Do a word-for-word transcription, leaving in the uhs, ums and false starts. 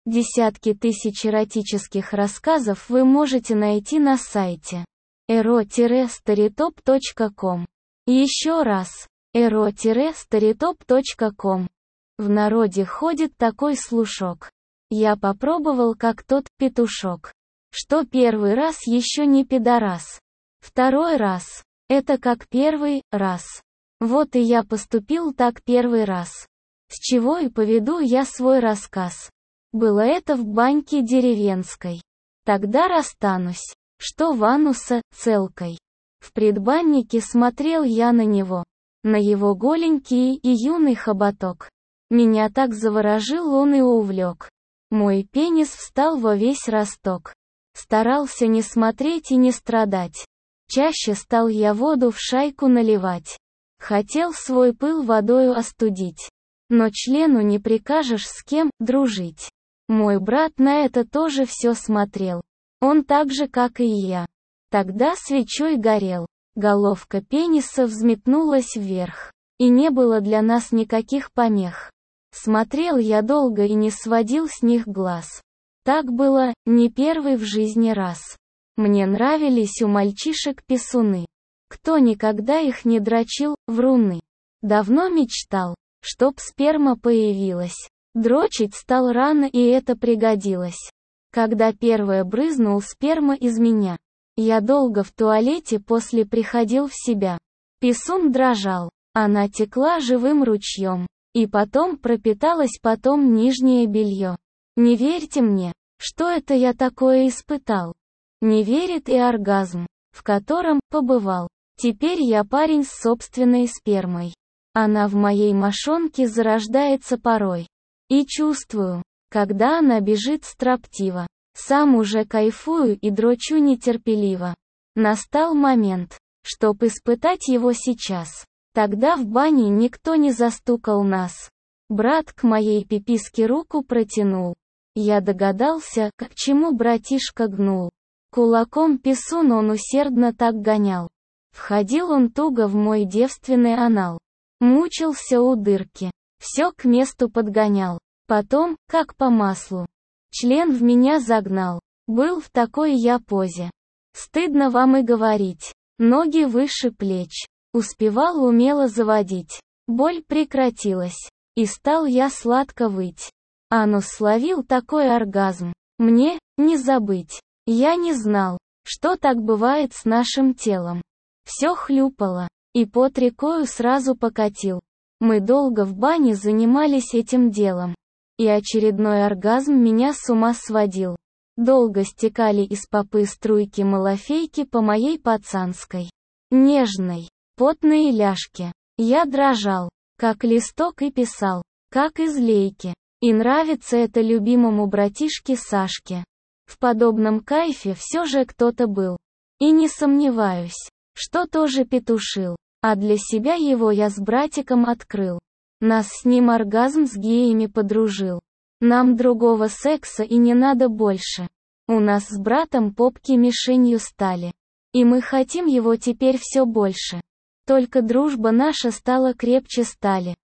Десятки тысяч эротических рассказов вы можете найти на сайте эро старитоп точка ком. Еще раз, эро старитоп точка ком. В народе ходит такой слушок. Я попробовал как тот петушок, что первый раз еще не пидорас. Второй раз — это как первый раз. Вот и я поступил так первый раз. С чего и поведу я свой рассказ. Было это в баньке деревенской. Тогда расстанусь, что в ануса, целкой. В предбаннике смотрел я на него, на его голенький и юный хоботок. Меня так заворожил он и увлек. Мой пенис встал во весь росток. Старался не смотреть и не страдать. Чаще стал я воду в шайку наливать. Хотел свой пыл водою остудить. Но члену не прикажешь с кем дружить. Мой брат на это тоже все смотрел. Он так же, как и я. Тогда свечой горел. Головка пениса взметнулась вверх. И не было для нас никаких помех. Смотрел я долго и не сводил с них глаз. Так было, не первый в жизни раз. Мне нравились у мальчишек писуны. Кто никогда их не дрочил, вруны. Давно мечтал, чтоб сперма появилась. Дрочить стал рано, и это пригодилось. Когда первая брызнул сперма из меня. Я долго в туалете после приходил в себя. Писун дрожал. Она текла живым ручьем. И потом пропиталось потом нижнее белье. Не верьте мне, что это я такое испытал. Не верит и оргазм, в котором побывал. Теперь я парень с собственной спермой. Она в моей мошонке зарождается порой. И чувствую, когда она бежит строптиво. Сам уже кайфую и дрочу нетерпеливо. Настал момент, чтоб испытать его сейчас. Тогда в бане никто не застукал нас. Брат к моей пиписке руку протянул. Я догадался, к чему братишка гнул. Кулаком писун он усердно так гонял. Входил он туго в мой девственный анал. Мучился у дырки. Все к месту подгонял. Потом, как по маслу, член в меня загнал. Был в такой я позе. Стыдно вам и говорить. Ноги выше плеч. Успевал умело заводить. Боль прекратилась. И стал я сладко выть. Анус словил такой оргазм. Мне не забыть. Я не знал, что так бывает с нашим телом. Все хлюпало. И под рекою сразу покатил. Мы долго в бане занимались этим делом. И очередной оргазм меня с ума сводил. Долго стекали из попы струйки малафейки по моей пацанской, нежной, потной ляжке. Я дрожал, как листок, и писал, как из лейки. И нравится это любимому братишке Сашке. В подобном кайфе все же кто-то был. И не сомневаюсь, что тоже петушил. А для себя его я с братиком открыл. Нас с ним оргазм с геями подружил. Нам другого секса и не надо больше. У нас с братом попки мишенью стали. И мы хотим его теперь все больше. Только дружба наша стала крепче стали.